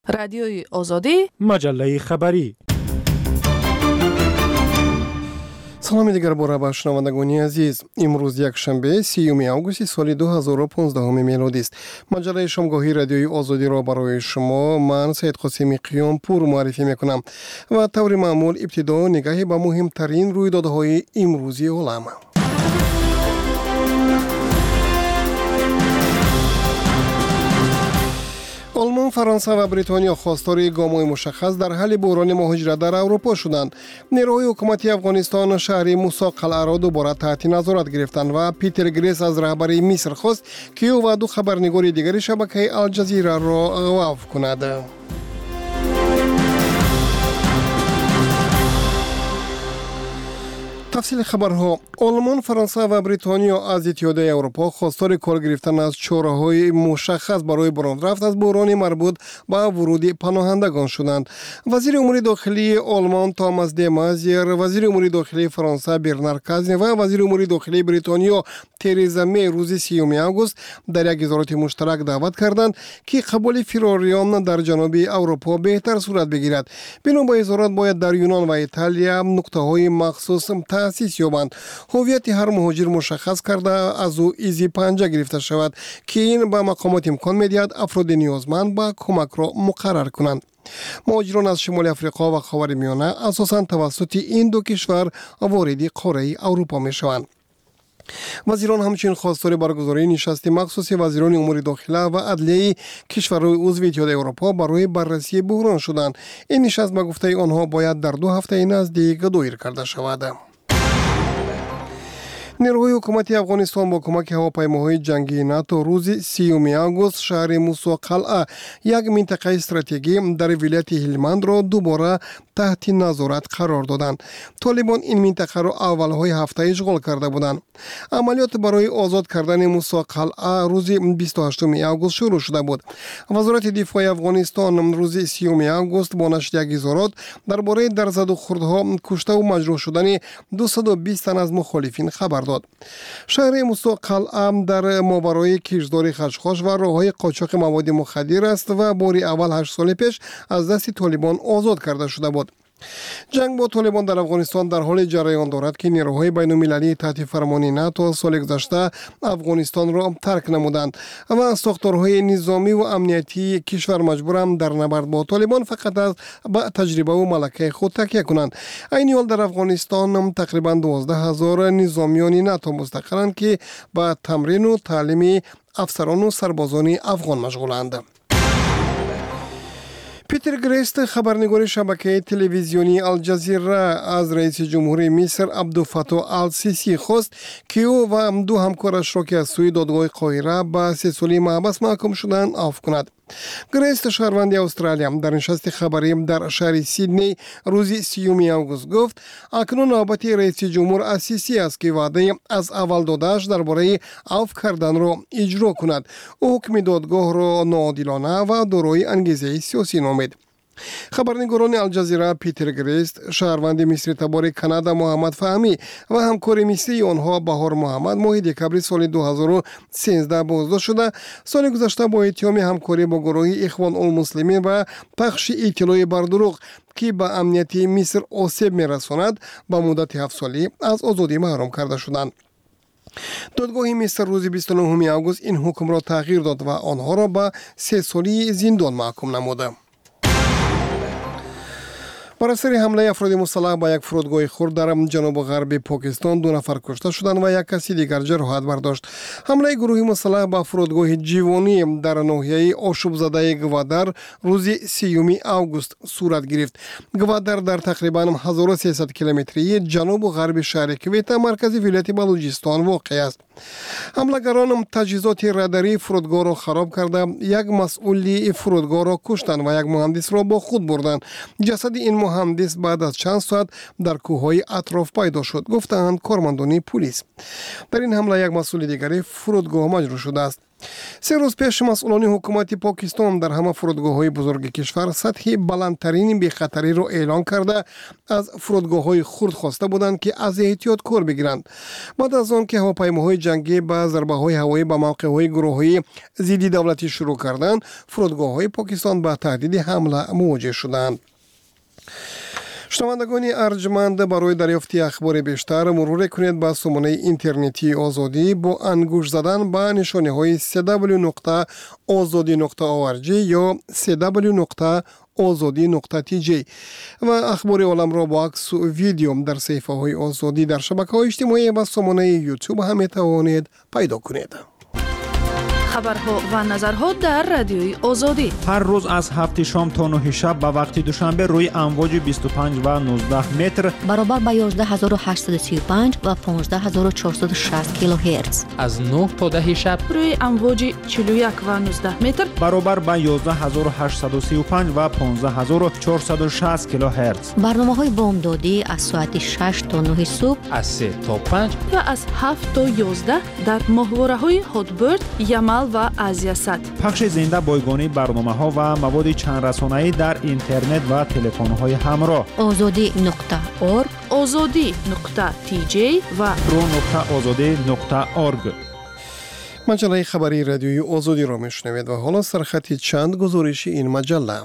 رادیوی آزادی، مجله خبری. سلام دیگر باره با شنوندگان عزیز. امروز یک شنبه 30 آگوست سال 2015 میلادی است. مجله شامگاهی رادیوی آزادی را برای شما من سید قاسمی قیام پور معرفی میکنم و طور معمول ابتدا نگاهی به مهمترین رویدادهای امروزی عالم. آلمان، فرانسه و بریتانیا خواستار گام‌های مشخص در حل بحران مهاجرت در اروپا شدند. نیروهای حکومتی افغانستان شهر موسی قلعه را دوباره تحت نظارت گرفتند و پیتر گریس از رهبر مصر خواست که او و دو خبرنگار دیگر شبکه الجزیره را عفو کند. تفصیل خبرها. آلمان، فرانسه و بریتانیا از اتحادیه اروپا خواستار کار گرفتن از چاره‌های مشخص برای برآمد از بحران مربوط به ورود پناهندگان شدند. وزیر امور داخلی آلمان توماس دی مازیر، وزیر امور داخلی فرانسه برنار کازنی و وزیر امور داخلی بریتانیا تریزا می روز 30 آگوست در یک اظهارات مشترک دعوت کردند که قبول فراریان در جنوب اروپا بهتر صورت بگیرد. بنا به اظهارات باید در یونان و ایتالیا نقطه‌های مخصوص تأسیس یابند. هویت هر مهاجر مشخص کرده از او ایزی پنجه گرفته شود که این به مقامات امکان می‌دهد افراد نیازمند به کمک را مقرر کنند. مهاجران از شمال افریقا و خاورمیانه اساساً توسط این دو کشور وارد قاره اروپا می‌شوند. وزیران همچنین خواستار برگزاری نشست مخصوص وزیران امور داخله و عدلیه کشورهای عضو اتحادیه اروپا برای بررسی بحران شدند. این نشست به گفته آنها باید در 2 هفته نزدیک دایر کرده شود. نیروهای حکومتی افغانستان با کمک هواپیماهای جنگی ناتو روز 30 آگوست شهر موسی قلعه، یک منطقه استراتژیکی در ولایت هلمند را دوباره تحت نظارت قرار دادند. طالبان این منطقه را اولهای هفته اشغال کرده بودند. عملیات برای آزاد کردن موسی قلعه روز 28 آگوست شروع شده بود. وزارت دفاع افغانستان روز 30 آگوست با نشر یک اظهارات درباره درزد و خوردها، کشته و مجروح شدن 220 تن از مخالفین خبر داد. شهر موسی قلعه در ماورای کشتزار خشخاش و راههای قاچاق مواد مخدر است و بار اول 8 سال پیش از دست طالبان آزاد کرده شده بود. جنگ با طالبان در افغانستان در حال جریان دارد که نیروهای بین‌المللی تحت فرمان ناتو سال گذشته افغانستان را ترک نمودند و ساختارهای نظامی و امنیتی کشور مجبورند در نبرد با طالبان فقط از تجربه و ملکه خود تکیه کنند. این حال در افغانستان تقریبا 12,000 نظامیان ناتو مستقرند که با تمرین و تعلیم افسران و سربازان افغان مشغولند. پیتر گریس، خبرنگار شبکه تلویزیونی الجزیره، از رئیس جمهوری مصر عبدالفتاح السیسی خواست که او و دو همکارش را که از سوی دادگاه قاهره به 3 ساله محبس محکوم شدند عفو کند. گریس، شهروند استرالیا، در نشست خبری در شهر سیدنی روز 30 آگوست گفت اکنون نوبت رئیس جمهور السیسی است که وعده از اول داده‌اش درباره عفو کردن را اجرا کند. او حکم دادگاه را ناعادلانه و دارای انگیزه سیاسی نامید. خبرنگاران الجزیره پیتر گریس، شهروند مصری تبار کانادا محمد فهمی و همکار مصری آنها بهار محمد ماه دکبر سال 2013 بازداشت شده. سال گذشته با اتهام همکاری با گروه اخوان المسلمین و پخش اطلاع بر دروغ که به امنیت مصر آسیب می‌رساند به مدت 7 سالی از آزادی محروم کرده شدند. دادگاه مصر روز 29 آگوست این حکم را تغییر داد و آنها را به 3 سالی زندان محکوم نمود. بر اثر حمله افراد مسلح به یک فرودگاه خرد در جنوب غرب پاکستان 2 نفر کشته شدند و یک کسی دیگر جراحت برداشت. حمله گروه مسلح به فرودگاه جیوانی در ناحیه آشوب زده گوادر روز 30 آگوست صورت گرفت. گوادر در تقریبا 1300 کیلومتری جنوب و غرب شهر کویتا مرکز ولایت بلوچستان واقع است. حملگران تجهیزات راداری فرودگاه را خراب کرده، یک مسئول فرودگاه را کشتند و یک مهندس را با خود بردند. جسد این مهندس بعد از چند ساعت در کوههای اطراف پیدا شد، گفتند کارمندان پلیس. در این حمله یک مسئول دیگری فرودگاه مجروح شده است. سه روز پیش مسئولان حکومت پاکستان در همه فرودگاه‌های بزرگ کشور سطح بلندترین بی‌خطری را اعلان کرده از فرودگاه‌های خرد خواسته بودند که از احتیاط کار بگیرند. بعد از آن که هواپیماهای جنگی با ضربه‌های هوایی به موقع‌های گروهی ضد دولتی شروع کردند، فرودگاه‌های پاکستان با تهدید حمله مواجه شدند. شنوندگان ارجمند، برای دریافت اخبار بیشتر مرور کنید به سامانه اینترنتی آزادی با انگوش زدن به نشانه‌های www.azadi.org یا www.azadi.tj و اخبار عالم را با عکس و ویدیو در صفحه‌های آزادی در شبکه‌های اجتماعی و سامانه یوتیوب هم می‌توانید پیدا کنید. خبرها و نظرها در رادیوی آزادی هر روز از 7 شام تا 9 شب به وقت دوشنبه روی امواج 25 و 19 متر برابر با 11835 و 15460 کیلوهرتز از 9 تا 10 شب روی امواج 41 و 19 متر برابر با 11835 و 15460 کیلوهرتز. برنامه‌های بامدادی از ساعت 6 تا 9 صبح از 3 تا 5 و از 7 تا 11 در ماهواره‌های هاتبرد، یمل و آزیاست. پخش زنده بایگانی برنامه‌ها و مواد چند رسانه‌ای در اینترنت و تلفن‌های همراه. azadi.org azadi.tj و pro.azadi.org. مجله خبری رادیوی آزادی را میشنوید و حالا سرخطی چند گزارش این مجله.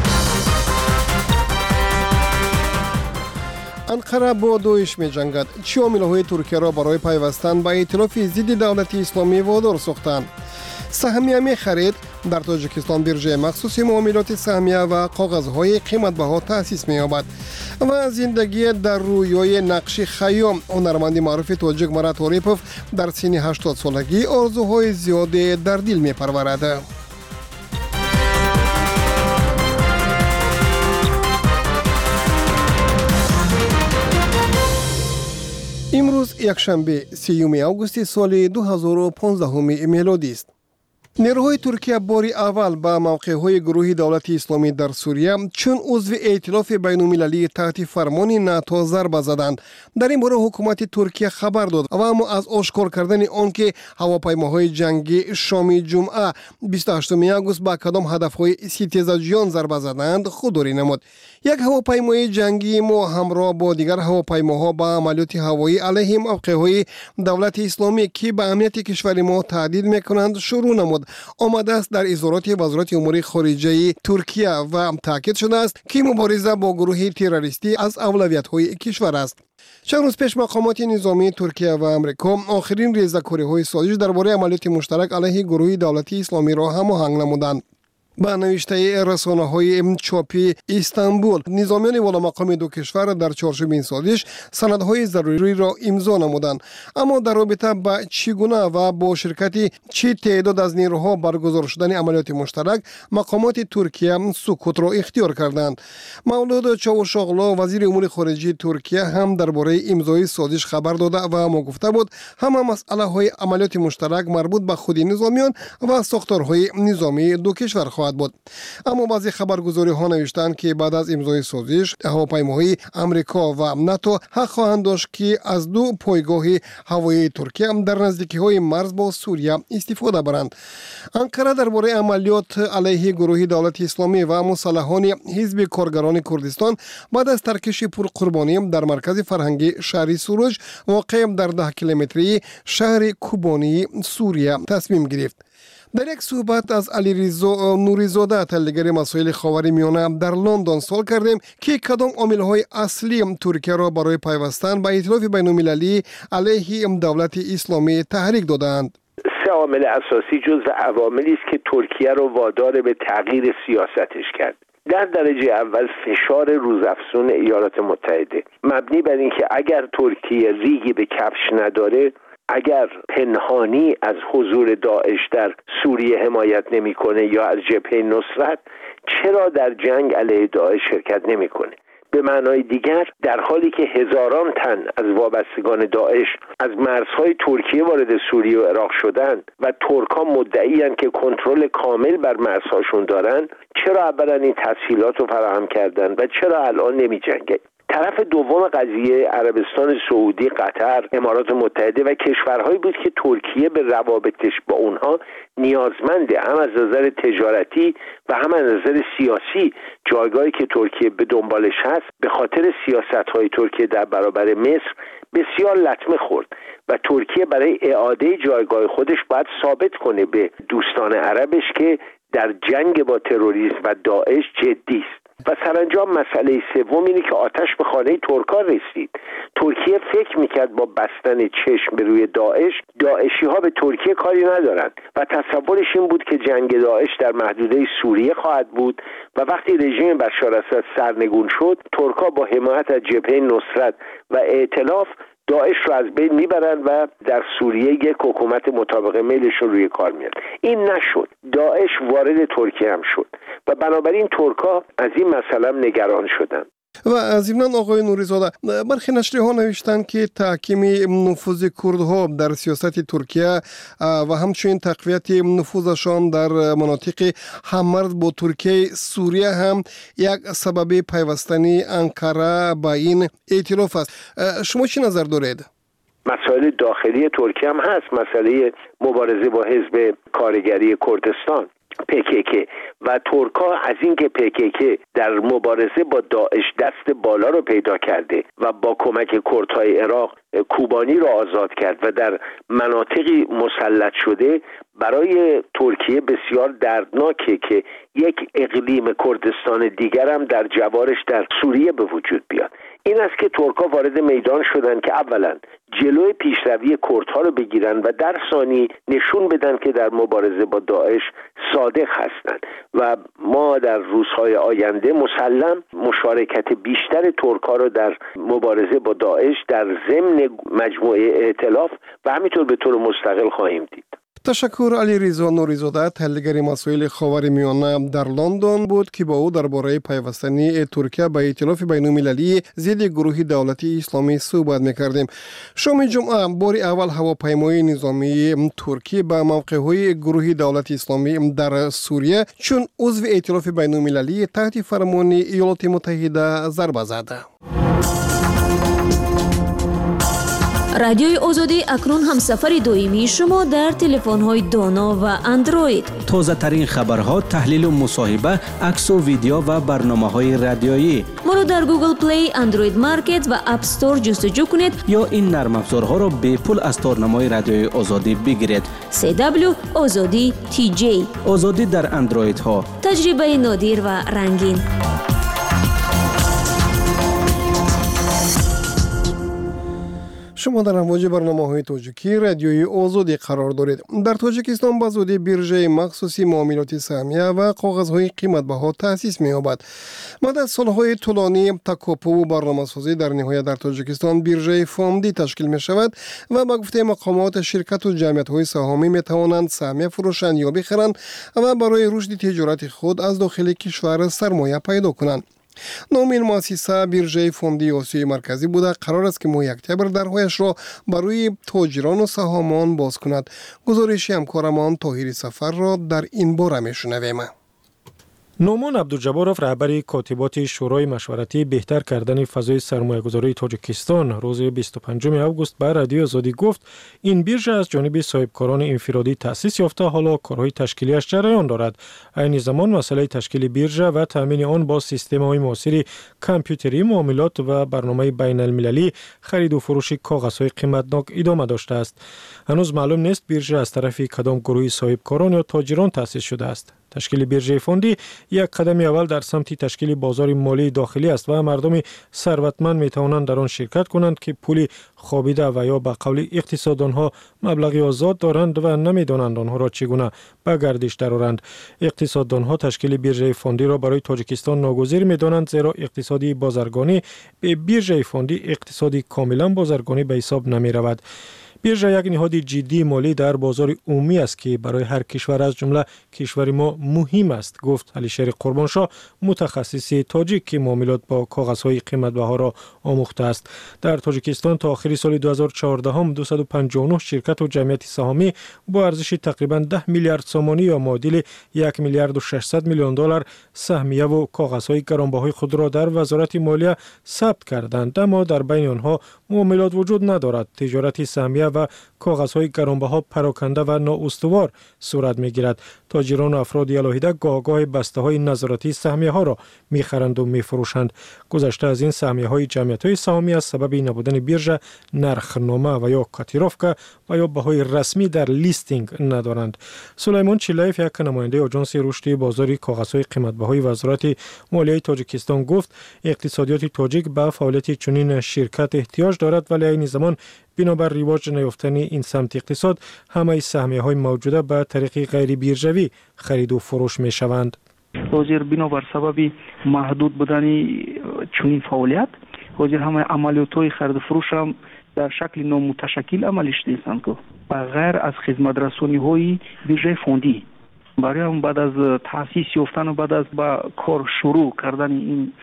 انقره با داعش می جنگد. چه عامل‌های ترکیه را برای پیوستن به ائتلاف ضد دولت اسلامی وادار ساختند؟ سهمیه می خرید. در تاجیکستان بیرژه مخصوص معاملات سهمیه و کاغذهای قیمت بها تأسیس می یابد. و زندگی در رویای نقش خیام، هنرمند معروف تاجیک مرات اوریپوف در سن 80 سالگی آرزوهای زیاده در دل می پرورد. امروز یکشنبه 3 آگوست سال 2015 میلادی است. نیروهای ترکیه باری اول به موقعهای گروه دولت اسلامی در سوریه چون عضو ائتلاف بین‌المللی تحت فرمان ناتو ضربه زدند. در این باره حکومت ترکیه خبر داد و اما از آشکار کردن آنکه هواپیماهای جنگی شام جمعه 28 آگوست به کدام هدفهای ستیزجویان ضربه زدند خودداری نمود. یک هواپیمای جنگی ما همراه با دیگر هواپیماها با عملیات هوایی علیه موقعهای دولت اسلامی که به امنیت کشور ما تهدید میکنند شروع نمود. آمده است در اظهارات وزارت امور خارجه ترکیه و تاکید شده است که مبارزه با گروه تروریستی از اولویت‌های کشور است. چند روز پیش مقامات نظامی ترکیه و امریکا آخرین ریزه‌کاری‌های سازش درباره عملیات مشترک علیه گروه دولت اسلامی را هماهنگ نمودند. با نوشته رسانه‌های چاپی استانبول، نظامیان والا مقام دو کشور در چارچوب این سازش سندهای ضروری را امضا نمودند، اما در رابطه با چگونه و با شرکت چه تعداد از نیروها برگزار شدن عملیات مشترک مقامات ترکیه سکوت را اختیار کردند. مولود چاوشاغلو وزیر امور خارجه ترکیه هم درباره امضای سازش خبر داده و ما گفته بود همه مسئله های عملیات مشترک مربوط به خود نظامیان و ساختارهای نظامی دو کشور خواهد بود. اما بعضی خبرگزاری ها نوشتند که بعد از امضای سازش هواپیماهای امریکا و ناتو حق خواهند داشت که از دو پایگاه هوایی ترکیه در نزدیکی های مرز با سوریه استفاده برند. انقره درباره عملیات علیه گروه دولت اسلامی و مسلحان حزب کارگران کردستان بعد از ترکش پرقربانی در مرکز فرهنگی شهر سروج واقع در 10 کیلومتری شهر کوبانی سوریه تصمیم گرفت. در یک صحبت از علیرضا نوری‌زاده تحلیلگر مسائل خاورمیانه در لندن سوال کردیم که کدام عامل‌های اصلی ترکیه را برای پیوستن به ائتلاف بین‌المللی علیه دولت اسلامی تحریک دادند. سه عامل اساسی جزو عواملی است که ترکیه را وادار به تغییر سیاستش کرد. در درجه اول فشار روزافزون ایالات متحده مبنی بر اینکه اگر ترکیه ریگی به کفش نداره، اگر پنهانی از حضور داعش در سوریه حمایت نمیکنه یا از جبهه نصرت، چرا در جنگ علیه داعش شرکت نمیکنه؟ به معنای دیگر در حالی که هزاران تن از وابستگان داعش از مرزهای ترکیه وارد سوریه و عراق شدند و ترک‌ها مدعی‌اند که کنترل کامل بر مرزهاشون دارن، چرا اولا این تسهیلات رو فراهم کردن و چرا الان نمی‌جنگن؟ طرف دوم قضیه عربستان سعودی، قطر، امارات متحده و کشورهایی بود که ترکیه به روابطش با اونها نیازمنده، هم از نظر تجارتی و هم از نظر سیاسی. جایگاهی که ترکیه به دنبالش هست به خاطر سیاست‌های ترکیه در برابر مصر بسیار لطمه خورد و ترکیه برای اعاده جایگاه خودش باید ثابت کنه به دوستان عربش که در جنگ با تروریسم و داعش جدی است. و سرانجام مسئله سوم اینه که آتش به خانه ترکا رسید. ترکیه فکر میکرد با بستن چشم به روی داعشی ها به ترکیه کاری ندارند و تصورش این بود که جنگ داعش در محدوده سوریه خواهد بود و وقتی رژیم بشار اسد سرنگون شد، ترکا با حمایت از جبهه نصرت و ائتلاف داعش رو از بین میبرن و در سوریه یک حکومت مطابق میلشون روی کار میاد. این نشد. داعش وارد ترکیه هم شد و بنابراین ترکا از این مسئله نگران شدن. و از این آقای نوری‌زاده، برخی نشریه‌ها نوشتند که تحکیم نفوذ کردها در سیاست ترکیه و همچنین تقویت نفوذشان در مناطق هممرز با ترکیه سوریه هم یک سبب پیوستنی انقره با این ائتلاف است. شما چی نظر دارید؟ مسائل داخلی ترکیه هم هست، مسئله مبارزه با حزب کارگری کردستان PKK و ترکا از اینکه PKK در مبارزه با داعش دست بالا رو پیدا کرده و با کمک کردهای عراق کوبانی رو آزاد کرد و در مناطقی مسلط شده، برای ترکیه بسیار دردناکه که یک اقلیم کردستان دیگر هم در جوارش در سوریه به وجود بیاد. این است که ترکا وارد میدان شدن که اولا جلوی پیشروی کردها رو بگیرن و در ثانی نشون بدن که در مبارزه با داعش صادق هستند و ما در روزهای آینده مسلم مشارکت بیشتر ترکا رو در مبارزه با داعش در ضمن مجموعه ائتلاف و همینطور به طور مستقل خواهیم دید. تشکر. علیرضا نوری‌زاده، تحلیلگر مسائل خاورمیانه در لندن بود که با او درباره پیوستنی ترکیه به ائتلاف بین‌المللی ضد گروه دولتی اسلامی صحبت می‌کردیم. شام جمعه بار اول هواپیمای نظامی ترکیه به موقع‌های گروه دولت اسلامی در سوریه چون عضو ائتلاف بین‌المللی تحت فرمان ایالات متحده ضربه زد. رادیوی آزادی اکنون هم سفر دویمی شما در تلفن‌های دانا و اندروید. تازه ترین خبرها، تحلیل و مصاحبه، عکس و ویدیو و برنامه‌های رادیویی. ما رو در گوگل پلی، اندروید مارکت و اپ استور جستجو کنید یا این نرم افزارها را به پول از تارنمای رادیوی آزادی بگیرید. CW آزادی TJ. آزادی در اندروید ها. تجربه نادر و رنگین. شما در امواج برنامه‌های تاجیکی رادیوی آزادی قرار دارید. در تاجیکستان به زودی بیرژه مخصوصی معاملات سهمیه و کاغذهای قیمت‌بها تأسیس می‌یابد. بعد از سالهای طولانی تکاپو و برنامه‌سازی در نهایت در تاجیکستان بیرژه فامدی تشکیل می‌شود و به گفته مقامات شرکت و جمعیت‌های سهامی می‌توانند سهمیه فروشند یا بخرند و برای رشد تجارت خود از داخل کشور سرمایه پیدا کنند. نامین مؤسسه بیرژه فامدی آسیای مرکزی بوده قرار است که ماه اکتبر درهایش را برای تاجران و سهامان باز کند. گزارش همکارمان طاهر سفر را در این باره میشنویم. نومان عبدالجبارов رهبر کاتبات شورای مشورتی بهتر کردن فضای سرمایه‌گذاری تاجیکستان روز 25 آگوست به رادیو آزادی گفت این بیرژه از جانب صاحبکاران انفرادی تأسیس یافته، حالا کارهای تشکیلیش جریان دارد. عین زمان مسئله تشکیل بیرژه و تامین آن با سیستم‌های معاصر کامپیوتری، معاملات و برنامه بین‌المللی خرید و فروش کاغذهای قیمتناک ادامه داشته است. هنوز معلوم نیست بیرژه از طرف کدام گروه صاحبکاران یا تاجران تأسیس شده است. تشکیل بیرژه فاندی یک قدم اول در سمت تشکیل بازار مالی داخلی است و مردم ثروتمند می توانند در آن شرکت کنند که پول خوابیده و یا به قول اقتصاددانها مبلغی آزاد دارند و نمیدانند آنها را چگونه به گردش درآورند. اقتصاددانها تشکیل بیرژه فاندی را برای تاجیکستان ناگزیر می دانند، زیرا اقتصادی بازرگانی به بیرژه فاندی اقتصادی کاملا بازرگانی به حساب نمی رود. بیرژه یک نهاد جدی مالی در بازار عمومی است که برای هر کشور از جمله کشور ما مهم است، گفت علیشیر قربانشاه، متخصص تاجیک که معاملات با کاغذهای قیمت بها را آموخته است. در تاجیکستان تا آخر سال 2014 259 شرکت و جمعیت سهامی با ارزش تقریبا 10 میلیارد سامانی یا معادل 1 میلیارد و 600 میلیون دلار سهمیه و کاغذهای گرانبهای خود را در وزارت مالیه ثبت کردند، اما در بین آنها معاملات وجود ندارد. تجارت سهمیه و کاغذهای گرانبها پراکنده و نااستوار صورت میگیرد. تاجران و افراد علاهیده گاه بسته‌های نظارتی سهمیه ها را میخرند و میفروشند. گذشته از این سهمیه های جمعیت‌های سهامی از سبب نبودن بیرژه نرخنامه و یا کاتیروفکا و یا بهای رسمی در لیستینگ ندارند. سلیمان چیلایف، یک نماینده آژانس رشد بازار کاغذهای قیمت‌بهای وزارت مالیه تاجیکستان، گفت اقتصادیات تاجیک به فعالیت چنین شرکت احتیاج دارد، ولی این زمان بنابر رواج نیافتن این سمت اقتصاد همه سهمیه های موجوده به طریق غیر بیرژوی خرید و فروش می شوند. حاضر بنابر سبب محدود بودن چنین فعالیت حاضر همه عملیات های خرید و فروش هم در شکل نامتشکل عملی شده است که بغیر از خدمت رسانی های بیرژه فوندی برای هم بعد از تاسیس یافتن و بعد از با کار شروع کردن این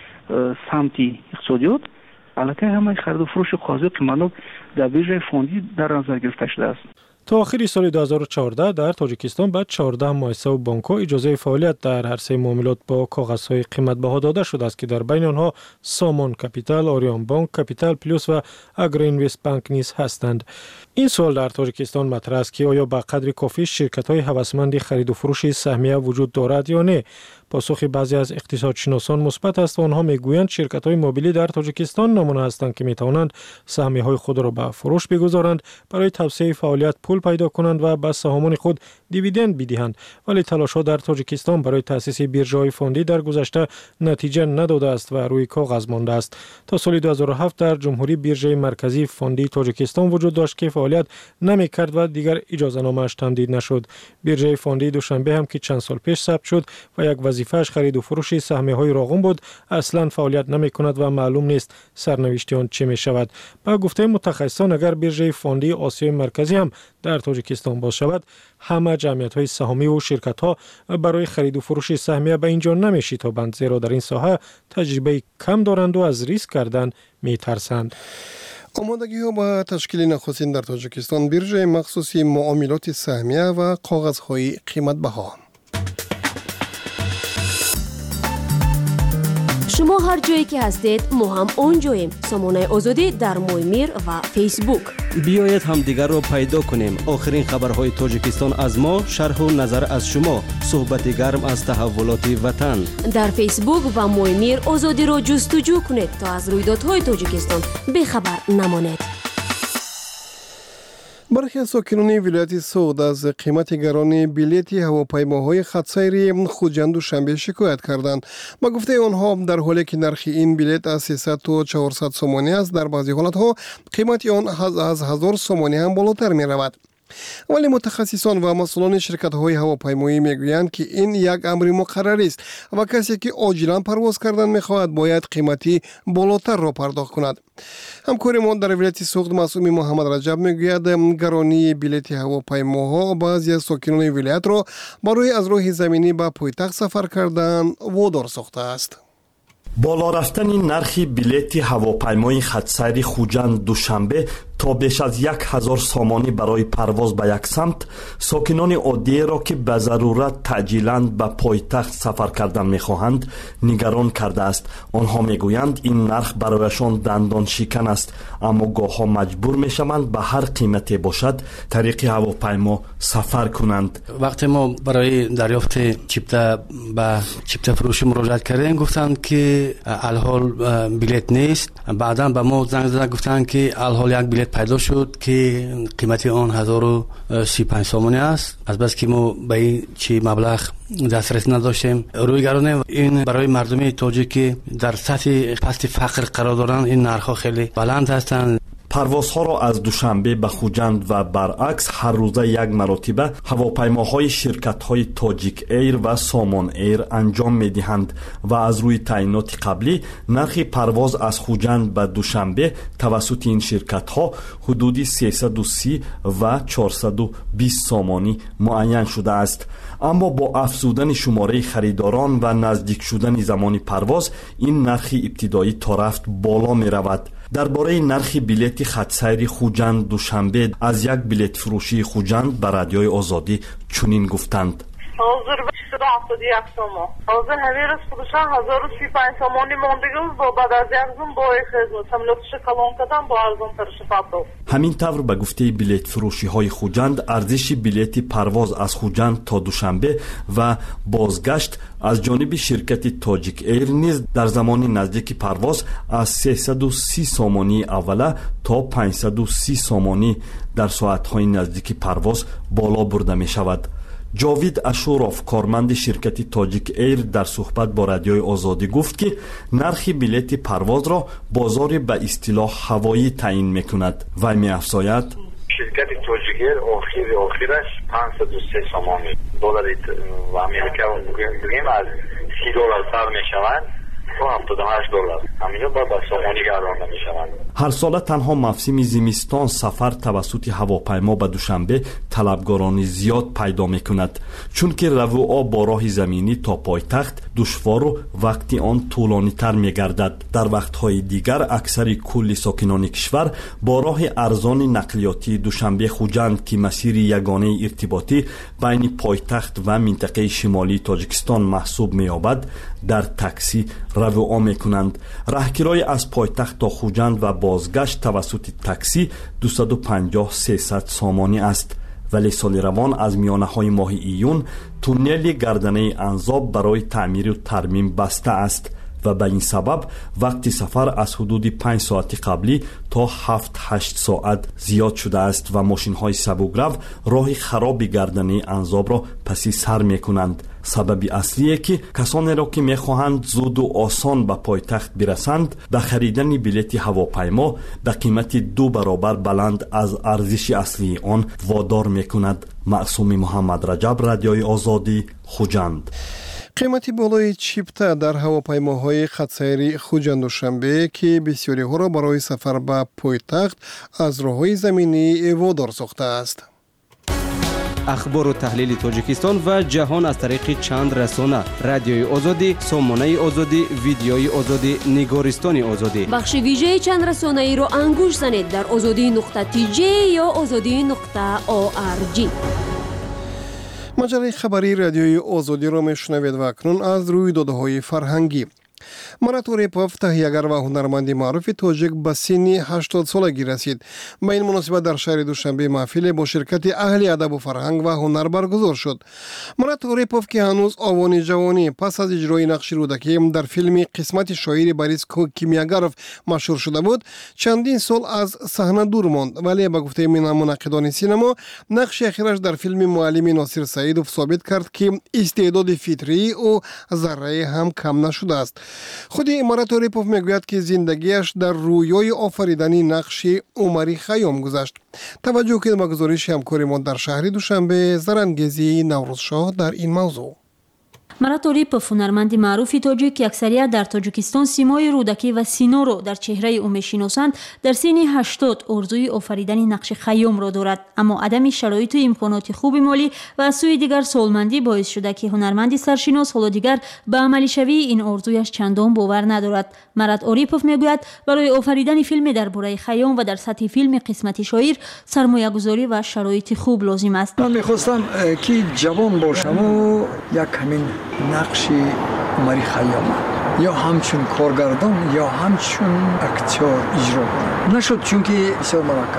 سمتی اقتصادیات علاقه همه خرید و فروش کاغذهای قیمتناک در بیرژه فوندی در نظر گرفته شده است. تا آخر سال 2014 در تاجیکستان به 14 مؤسسه و بانک‌ها اجازه فعالیت در عرصه معاملات با کاغذهای قیمت‌بها داده شده است که در بین آنها سامان کپیتال، آریان بانک، کپیتال پلوس و اگرو اینوست بانک نیز هستند. این سوال در تاجیکستان مطرح است که آیا به قدر کافی شرکت‌های هوسمند خرید و فروش سهمیه وجود دارد یا نه. پاسخ بعضی از اقتصادشناسان مثبت است و آنها میگویند شرکت‌های موبیلی در تاجیکستان نمونه هستند که میتوانند سهمیه‌های خود را به فروش بگذارند، برای توسعه فعالیت پول پیدا کنند و به سهامان خود دیویدند بدهند، ولی تلاش‌ها در تاجیکستان برای تأسیس بیرژه‌های فوندی در گذشته نتیجه نداده است و روی کاغذ مانده است. تا سال 2007 در جمهوری بیرژه مرکزی فوندی تاجیکستان وجود داشت که فعالیت نمی‌کرد و دیگر اجازه‌نامه‌اش تمدید نشد. بیرژه فوندی دوشنبه هم که چند سال پیش ثبت شد و یک وظیفه‌اش خرید و فروش سهمیه‌های راغون بود، اصلاً فعالیت نمی‌کند و معلوم نیست سرنوشت آن چه می‌شود. با گفته متخصصان اگر بیرژه فوندی آسیای مرکزی هم در تاجیکستان باز شود، همه جمعیت‌های سهامی و شرکت‌ها برای خرید و فروش سهمیه به اینجا نمی‌شتابند، زیرا در این ساحه تجربه کم دارند و از ریسک کردن می‌ترسند. آمادگی‌ها با تشکیل نخستین در تاجیکستان بیرژه مخصوصی معاملات سهمیه و کاغذهای قیمت‌بها. شما هر جایی که هستید ما هم اونجاییم. سامانه آزادی در مویمیر و فیسبوک. بیایید هم دیگر رو پیدا کنیم. آخرین خبرهای تاجیکستان از ما، شرح و نظر از شما، صحبت گرم از تحولات وطن. در فیسبوک و مویمیر آزادی رو جستجو کنید تا از رویدادهای تاجیکستان بیخبر نمانید. برخی از ساکنان ولایت سوخت از قیمت گران بلیط هواپیماهای خط‌سیر خوجند دوشنبه شکایت کردند. با گفته آنها در حالی که نرخ این بلیط از 300 تا 400 سومانی است، در بعضی حالتها قیمت آن از 1000 سومانی هم بالاتر می رود. ولی متخصصان و مسئولان شرکت‌های هواپیمایی میگویند که این یک امر مقرر است و کسی که عاجلاً پرواز کردن می‌خواهد باید قیمتی بالاتر را پرداخت کند. همکار ما در ولایت سوخت معصومی محمد رجب میگوید گرانی بلیط هواپیماها بعضی از ساکنان ولایت را برای از راه زمینی به پایتخت سفر کردن وادار ساخته است. بالا رفتن نرخ بلیط هواپیمای خط‌سیر خوجند دوشنبه تا بیش از 1000 سامانی برای پرواز به یک سمت ساکنان عادی را که به ضرورت تعجیلاً به پایتخت سفر کردن می‌خواهند نگران کرده است. آنها میگویند این نرخ برایشان دندان شکن است، اما گاه‌ها مجبور میشوند به هر قیمتی باشد طریق هواپیما سفر کنند. وقتی ما برای دریافت چیپته به چیپته فروشی مراجعه کردیم گفتند که الحال بلیط نیست. بعداً به ما زنگ زدن گفتند که الحال یک بلیط پیدا شد که قیمت آن 1035 سومانی است. از بس که ما به این چی مبلغ دسترسی نداشتیم روی گرانه این برای مردم تاجیک که در سطح پست فقر قرار دارند این نرخ‌ها خیلی بلند هستند. парвозҳоро аз душанбе ба хуҷанд ва баръакс ҳар рӯза як маротиба ҳавопаймоҳои ширкатҳои тоҷик эйр ва сомон эйр анҷом медиҳанд ва аз рӯи таъиноти қаблӣ нархи парвоз аз хуҷанд ба душанбе тавассути ин ширкатҳо ҳудуди 330 ва 420 сомонӣ муайян шудааст. аммо бо афзудани шумораи харидорон ва наздик шудани замони парвоз ин нархи ибтидоӣ то рафт боло меравад. дар бораи нархи билети хатсайри хуҷанд душанбе аз як билетфурӯшии хуҷанд ба радиои озодӣ чунин гуфтанд. Hazır 271 somo. Hazır heveres furuşan 1035 somoni mondegi uz bo bad az yarzun bo xizmat samlotsh kolonkadan bo arzon tarish fabdo. ҳамин тавр ба гуфтаи билетфурӯшиҳои хуҷанд арзиши билети парвоз аз хуҷанд то душанбе ва бозгашт аз ҷониби ширкати тоҷик эйр низ дар замони наздики парвоз аз 330 сомонии аввала то 530 сомонӣ дар соатҳои наздики парвоз боло бурда мешавад. ҷовид ашуров корманди ширкати тоҷик эйр дар суҳбат бо радиои озодӣ гуфт ки нархи билети парвозро бозори ба истилоҳ ҳавоӣ таъин мекунад. вай меафзояд: ширкати тоҷик эйр охираш 503 сомони доллари америка бигем аз $30 сар мешаванд то $78 ҳамино ба сомонига ронда мешаванд. ҳарсола танҳо мавсими зимистон сафар тавассути ҳавопаймо ба душанбе талабгорони зиёд пайдо мекунад, чунки равуо бо роҳи заминӣ то пойтахт душвору вақти он тӯлонитар мегардад. дар вақтҳои дигар аксари кулли сокинони кишвар бо роҳи арзони нақлиётии душанбе хуҷанд ки масири ягонаи иртиботӣ байни пойтахт ва минтақаи шимолии тоҷикистон маҳсуб меёбад дар такси равуо мекунанд. раҳгирои аз пойтахт то хуҷанд ва бозгашт тавассути такси 250-300 сомонӣ аст. вале соли равон аз миёнаҳои моҳи июн туннели гарданаи анзоб барои таъмиру тармим баста аст ва ба ин сабаб вақти сафар аз ҳудуди 5 соати қаблӣ то 7-8 соат зиёд шудааст ва мошинҳои сабукрав роҳи хароби гарданаи анзобро паси сар мекунанд. сабаби аслие ки касонеро ки мехоҳанд зуду осон ба пойтахт бирасанд ба харидани билети ҳавопаймо ба қимати 2 баробар баланд аз арзиши аслии он водор мекунад. маъсуми муҳаммадраҷаб, радиои озодӣ, хуҷанд. қимати болои чипта дар ҳавопаймоҳои хатсайри хуҷанд-душанбе ки бисёриҳоро барои сафар ба пойтахт аз роҳҳои заминӣ водор сохтааст. ахбору таҳлили тоҷикистон ва ҷаҳон аз тариқи чанд расона: радиои озодӣ, сомонаи озодӣ, видеои озодӣ, нигористони озодӣ. бахши вижаи чанд расонаиро ангуш занед дар озодӣ.tj ё озодӣ.org. маҷалаи хабарии радиои озодиро мешунавед ва акнун аз рӯйдодҳои фарҳангӣ. Марат Орипов, таҳиягар ва ҳунарманди маъруфи тоҷик, ба синни 80 солагӣ расид. ба ин муносибат дар шаҳри Душанбе маҳфиле бо ширкати аҳли адабу фарҳанг ва ҳунар баргузор шуд. Марат Орипов, ки ҳанӯз овони ҷавонӣ пас аз иҷрои нақши рӯдакӣ дар филми «Қисмати шоири Борис Кимягаров» машҳур шуда буд, чандин сол аз саҳна дур монд, вале ба гуфтаи мунаққидони синемо, нақши ахираш дар филми «Муаллими» Носир Саидов собит кард, ки истеъдоди фитрии ӯ заррае ҳам кам нашудааст. худи Марат Орипов мегӯяд, ки зиндагиаш дар рӯёи офаридани нақши Умари Хайём гузашт. таваҷҷӯҳ кунед ба гузориши ҳамкори мо дар шаҳри Душанбе, Зарангези Наврӯзшоҳ дар ин мавзӯъ. Марат Орипов, ҳунарманди маъруфи тоҷик, ки аксарият дар Тоҷикистон симои рӯдакӣ ва синоро дар чеҳраи ӯ мешиносанд, дар синни 80 орзуи офаридани нақши Хайёмро дорад. аммо адами шароиту имконоти хуби молӣ ва аз сӯи дигар солмандӣ боис шуда, ки ҳунарманди саршинос ҳоло дигар ба амалишавии ин орзуяш чандон бовар надорад. Марат Орипов мегӯяд, барои офаридани филме дар бораи Хайём ва дар сатҳи филми «Қисмати шоир» сармоягузорӣ ва шароити хуб лозим аст. ман мехостам ки ҷавон бошаму як ҳамин нақши Умари Хайёма ё ҳамчун коргардон ё ҳамчун актёр иҷро кунам. Нашуд, чунки бисёр мураккаб.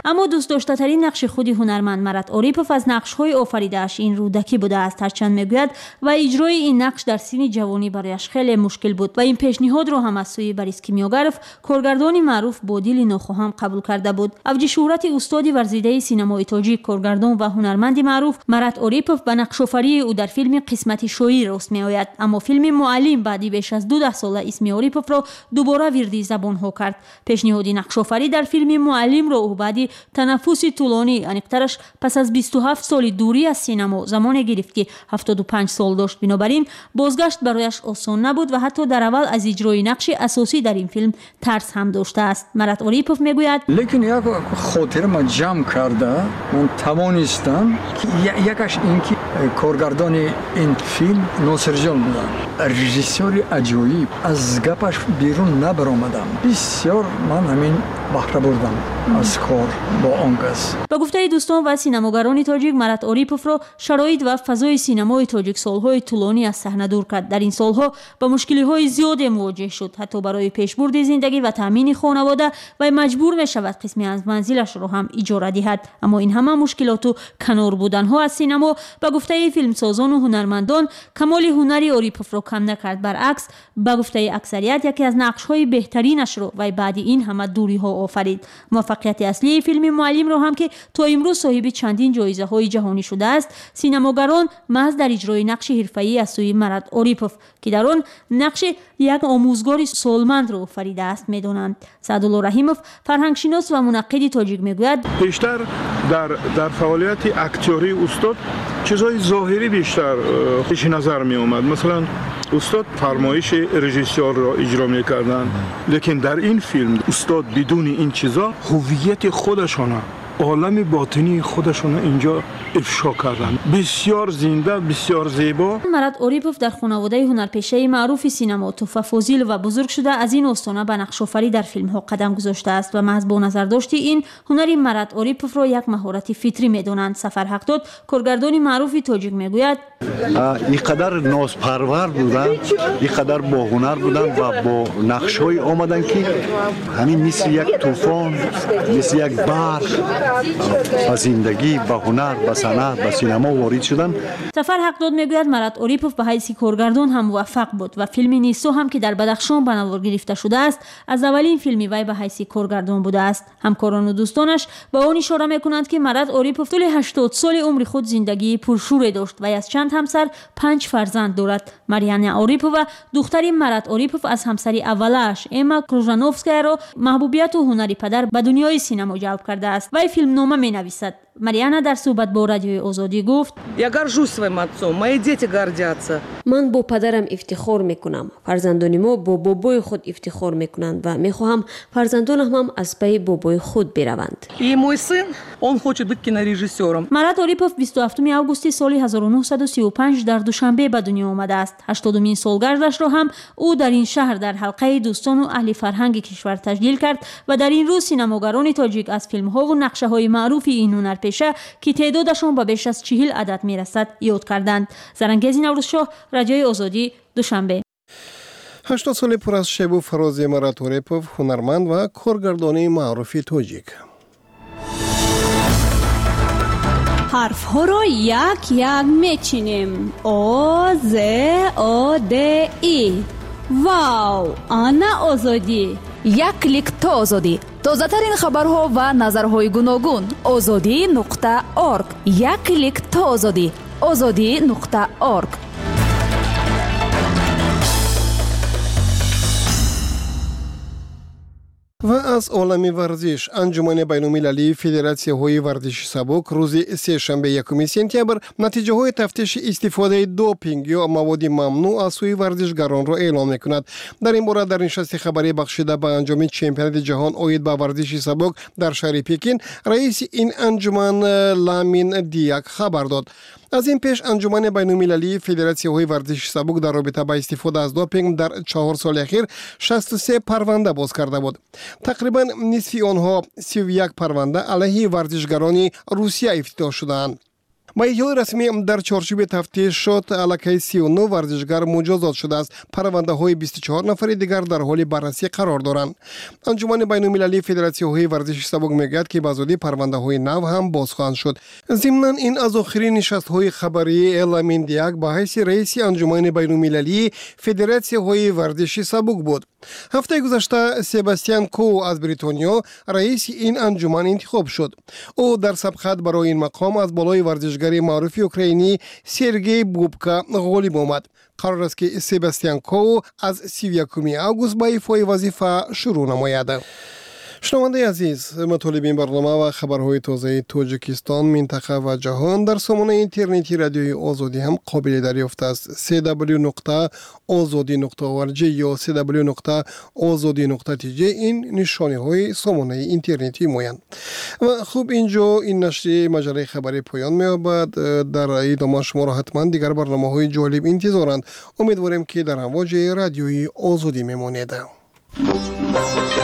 اما دوست داشته‌ترین نقش خود هنرمند مرات اوریپوف از نقش‌های آفریده‌اش این رودکی بوده است. هرچند میگوید و اجرای این نقش در سن جوانی برایش خیلی مشکل بود و این پیشنهاد را هم از سوی بوریس کیمیاگروف کارگردانی معروف با دل ناخواهم قبول کرده بود. اوج شهرت استاد ورزیده سینمای تاجیک، کارگردان و هنرمند معروف مرات اوریپوف به نقش‌آفرینی او در فیلم قسمت شوی راست می‌آید. اما فیلم معلم بعدی بیش از 12 سال اسم اوریپوف را دوباره وردی زبان‌ها کرد. پیشنهاد نقش‌آفرینی در فیلم معلم را او بعدی تنفس طولانی انقدرش پس از 27 سال دوری از سینما زمانی گرفت که 75 سال داشت. بنابراین بازگشت برایش آسان نبود و حتی در اول از اجرای نقش اساسی در این فیلم ترس هم داشته است. مرات اوریپوف میگوید لیکن یک خاطر ما جمع کرده من توانستم که یکش اینکه کارگردان این فیلم ناصر جان بودن، رژیسور عجیب، از گپش بیرون نبرآمدم. بسیار من همین بهره بردم از کار با آن کس. با گفته دوستان و سینماگران تاجیک، مرات اوریپوف را شرایط و فضای سینمای تاجیک سالهای طولانی از صحنه دور کرد. در این سالها با مشکل‌های زیادی مواجه شد. حتی برای پیشبرد زندگی و تامین خانواده و مجبور می‌شود قسمی از منزلش را هم اجاره دهد. اما این همه مشکلات و کنار بودن‌ها از سینما با گفته فیلمسازان و هنرمندان کمال هنری اوریپوف را کم نکرد. برعکس با گفته اکثریت یکی از نقش‌های بهترینش را و بعد این همه دوری‌ها آفرید. موفقیت اصلی فیلم معلم را هم که تا امروز صاحب چندین جایزه‌های جهانی شده است، سینماگران محض در اجرای نقش حرفه‌ای از سوی مرات اوریپوف که در آن نقش یک آموزگار سالمند را آفریده است می‌دانند. سعدالله رحیموف فرهنگشناس و منقد تاجیک میگوید بیشتر در فعالیت اکتوری استاد چیزای ظاهری بیشتر پیش نظر می اومد. مثلا استاد فرمایش رژیسور را اجرا می‌کردند، لیکن در این فیلم استاد بدون این چیزا هویت خودشونه، عالم باطنی خودشون اینجا افشا کردن. بسیار زنده، بسیار زیبا. مرات اوریپوف در خانواده هنرپیشه معروف سینما توفا فاضل و بزرگ شده از این آستانه به نقش‌آفرینی در فیلم‌ها قدم گذاشته است و محض با نظر داشتی این هنری مرات اوریپوف را یک مهارت فطری می‌دانند. سفر حقداد کارگردانی معروف تاجیک میگوید اینقدر نازپرور بودن، اینقدر با هنر بودن و با نقش‌های آمدن که همین مثل یک طوفان، مثل یک برق با زندگی، با هنر، با صنعت، با سینما وارد شدن. سفر حقداد میگوید مرات اوریپوف به حیث کارگردان هم موفق بود و فیلم نیسو هم که در بدخشان به نوار گرفته شده است از اولین فیلمی وی به حیث کارگردان بوده است. همکاران و دوستانش با آن اشاره میکنند که مرات اوریپوف طول 80 سال عمر خود زندگی پرشور داشت و از چند همسر 5 فرزند دارد. ماریانا اوریپوف و دختری مرات اوریپوف از همسر اولش اما کروژانوفسکا را محبوبیت و هنری پدر به دنیای سینما جلب کرده است. وی فیلمنامه می‌نویسد. ماریانا در صحبت با رادیوی آزادی گفت: Я горжусь своим отцом, мои дети гордятся. من با پدرم افتخار میکنم. فرزندان ما با بابای خود افتخار میکنند و میخواهم فرزندانم هم از پی بابای خود بروند. И мой сын, он хочет быть кинорежиссером. مرات اوریپوف 27 آگوست سال 1935 در دوشنبه به دنیا آمده است. 80مین سالگردش را هم او در این شهر در حلقه دوستان و اهل فرهنگ کشور تسجیل کرد و در این روز سینماگران تاجیک از فیلم‌ها و نقشه‌های معروف این هنرپیشه که تعدادشان به بیش از 40 عدد میرسد یاد کردند. زرنگیز نوروزشاه، رادیوی آزادی، دوشنبه. 80 سال پر از شب و فراز مرات اوریپوف، هنرمند و کارگردان معروف تاجیک. حرف ها را یک یک میچینیم. آ ز آ د ای. واو، آنا آزادی. یک کلیک تا آزادی. تازه ترین خبرها و نظرهای گوناگون. azadi.org. یک کلیک تا آزادی. azadi.org. و از عالم ورزش، انجمن بین‌المللی فدراسی‌های ورزش سبک روز سه‌شنبه 1 سپتامبر نتیجه‌های تفتیش استفاده دوپینگ یا مواد ممنوع از سوی ورزشگران را اعلام می‌کند. در این باره در نشست خبری بخشیده به انجام چمپیونات جهان عاید به ورزش سبک در شهر پکین، رئیس این انجمن لامین دیاک خبر داد. از این پیش انجمن بین‌المللی فدراسی‌های ورزش سبک در رابطه با استفاده از دوپینگ در 4 سال اخیر 63 پرونده باز کرده بود. تقریبا نصف آنها 31 پرونده علیه ورزشگران روسیه افتتاح شدند. با احیای رسمی در چارچوب تفتیش شد علاقه 39 ورزشگر مجازات شده است. پرونده های 24 نفر دیگر در حال بررسی قرار دارند. انجمن بین‌المللی فدراسیون های ورزش سبک میگوید که بازودی پرونده های نو هم باز خواهند شد. ضمناً این از آخرین نشست های خبری الامین دیاک با حیث رئیس انجمن بین‌المللی فدراسیون های ورزش سبک بود. هفته گذشته سباستیان کو از بریتانیا رئیس این انجمن انتخاب شد. او در سبقت برای این مقام از بالای ورزشگر معروف اوکراینی سرگئی بوبکا غالب آمد. قرار است که سباستیان کو از 31 آگوست با ایفای وظیفه شروع نماید. شنونده عزیز، مطالب برنامه و خبرهای تازه تاجیکستان، منطقه و جهان در سامانه اینترنتی رادیوی آزادی هم قابل دریافت است. www.azadi.org یا www.azadi.tj این نشانه های سامانه اینترنتی مویند. و خوب اینجا این نشریه مجله خبری پایان می‌یابد. در ادامه شما را حتما دیگر برنامه های جالب انتظارند. امیدواریم که در امواج رادیوی آزادی میمانید.